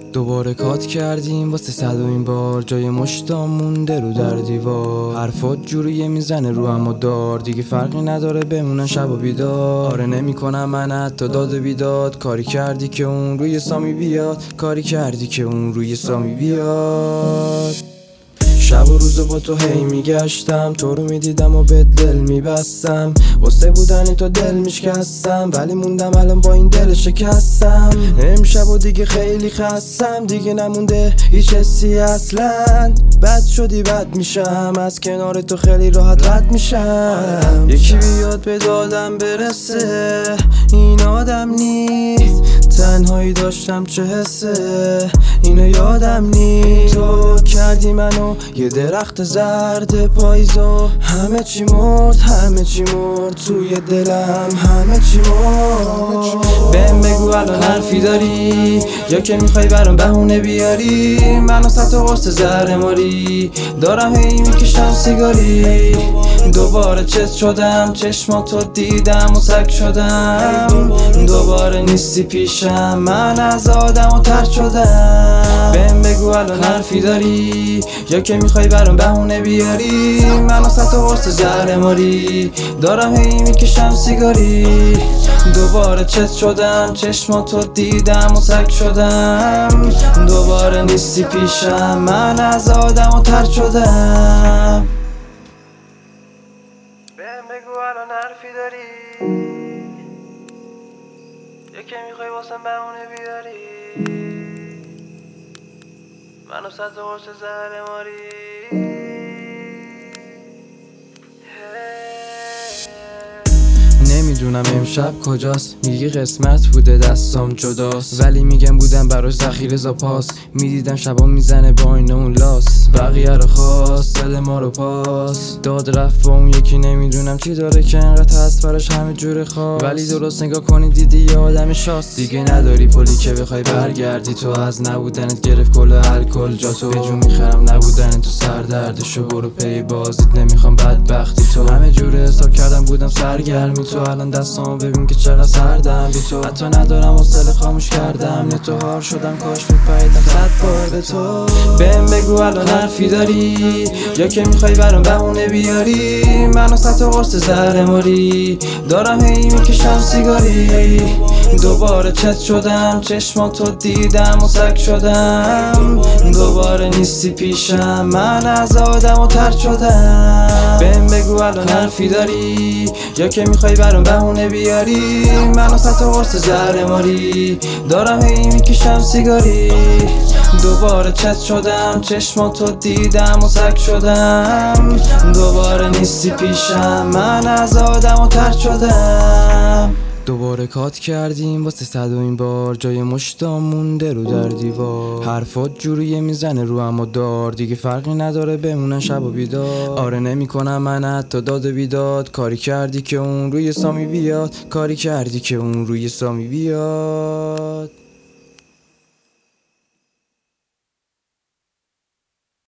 دوباره کات کردیم واسه 100 بار، جای مشتام مونده رو در دیوار. حرفات جوریه میزنه رو اما دار، دیگه فرقی نداره بمونن شب و بیدار. آره نمیکنم من حتی داد و بیداد، کاری کردی که اون روی سامی بیاد، کاری کردی که اون روی سامی بیاد. شب و روز با تو هی میگشتم، تو رو میدیدم و به دل میبستم، واسه بودن تو دل میشکستم، ولی موندم الان با این دل شکستم. امشب و دیگه خیلی خستم، دیگه نمونده هیچ حسی اصلا. بد شدی بد میشم، از کنار تو خیلی راحت رد میشم. یکی بیاد به دادم برسه، این آدم نیست. تنهایی داشتم چه حسه، اینو یادم نیست. تو کردی منو یه درخت زرد پاییزو، همه چی مرد همه چی مرد توی دلم، همه چی مرد. بهم بگو الان حرفی داری یا که میخوای برام بهونه بیاری؟ منو سطح قرص زهر ماری دارم هی میکشم سیگاری. دوباره چت شدم، چشماتو دیدم و سگ شدم. دوباره نیستی پیشم، من از آدم و ترد شدم. بهم بگو الان حرفی داری یا که میخوای برام بهونه بیاری؟ منو سطح قرص زهر ماری دارم هی میکشم سیگاری. دوباره چت شدم، چشماتو دیدم و سگ شدم. دوباره نیستی پیشم، من از آدم و ترد شدم. بهم بگو الان حرفی داری یا که میخوای واسم بهونه بیاری؟ منو سطح قرص زهر ماری. نمیدونم امشب کجاست، میگی قسمت بوده دستام جداست، ولی میگم بودم براش ذخیره زاپاس. میدیدم شبا میزنه با این اون لاس، بقیه رو خواست دل ما رو پاس داد رفت با اون یکی. نمیدونم چی داره که انقدر هست براش همه جور خواست، ولی درست نگاه کنی دیدی یه آدم شاست. دیگه نداری پولی که بخوای برگردی، تو از نبودنت گرفت کل الکل جاتو. به جون میخرم نبودن تو سردردشو، برو پی بازیت نمیخوام بدبختی تو. همه جور حساب کردم بودم سرگرمی تو، الان دستامو ببین که چقدر سردم بی تو. حتی ندارم حوصله خاموش کردم، نتو هار شدم کاش میپریدم 100 بار به تو. بهم بگو الان حرفی داری یا که میخوای برام بهونه بیاری؟ منو سطح قرص زهر ماری دارم هی میکشم سیگاری. دوباره چت شدم، چشماتو دیدم و سگ شدم. دوباره نیستی پیشم، من از آدم و ترد شدم. بهم بگو الان حرفی داری یا که میخوای برام بهونه بیاری؟ منو سطح قرص زهر ماری دارم هی میکشم سیگاری. دوباره چت شدم، چشماتو دیدم و سگ شدم. دوباره نیستی پیشم، من از آدم و ترد شدم. دوباره کات کردیم واسه 100 بار، جای مشتام مونده رو در دیوار. حرفات جوریه میزنه رو اما دار، دیگه فرقی نداره بمونن شب و بیدار. آره نمیکنم من حتی داد و بیداد، کاری کردی که اون روی سامی بیاد، کاری کردی که اون روی سامی بیاد.